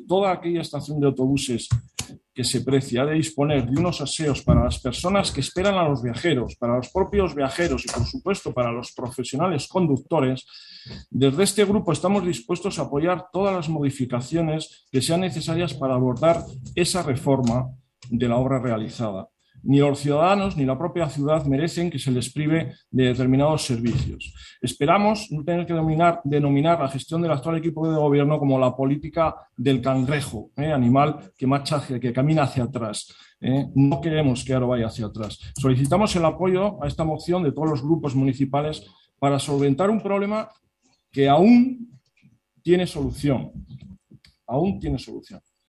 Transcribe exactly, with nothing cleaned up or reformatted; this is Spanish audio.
toda aquella estación de autobuses que se precie ha de disponer de unos aseos para las personas que esperan a los viajeros, para los propios viajeros y, por supuesto, para los profesionales conductores, desde este grupo estamos dispuestos a apoyar todas las modificaciones que sean necesarias para abordar esa reforma de la obra realizada. Ni los ciudadanos ni la propia ciudad merecen que se les prive de determinados servicios. Esperamos no tener que denominar, denominar la gestión del actual equipo de gobierno como la política del cangrejo, ¿eh? animal que marcha, que camina hacia atrás. ¿eh? No queremos que ahora vaya hacia atrás. Solicitamos el apoyo a esta moción de todos los grupos municipales para solventar un problema que aún tiene solución. Aún tiene solución.